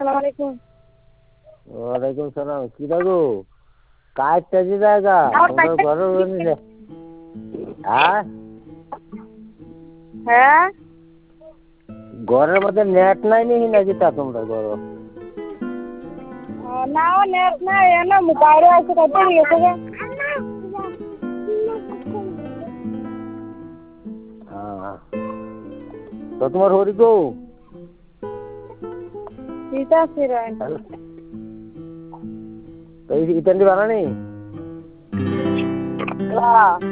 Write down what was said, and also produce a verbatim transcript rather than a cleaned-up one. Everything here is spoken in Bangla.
আসসালামু আলাইকুম। ওয়ালাইকুম সালাম। কি রাখো কাজ টাজি জায়গা তোমার ঘরের রয়েছে? হ্যাঁ হ্যাঁ ঘরের মধ্যে নেট নাই নি নাকি তা তোমরা ঘর? না নেট নাই না বাইরে আছে কত গেছে গে। হ্যাঁ তো তোমার হরি গো ইটা সিরান তো ইতান্ডি বানানি না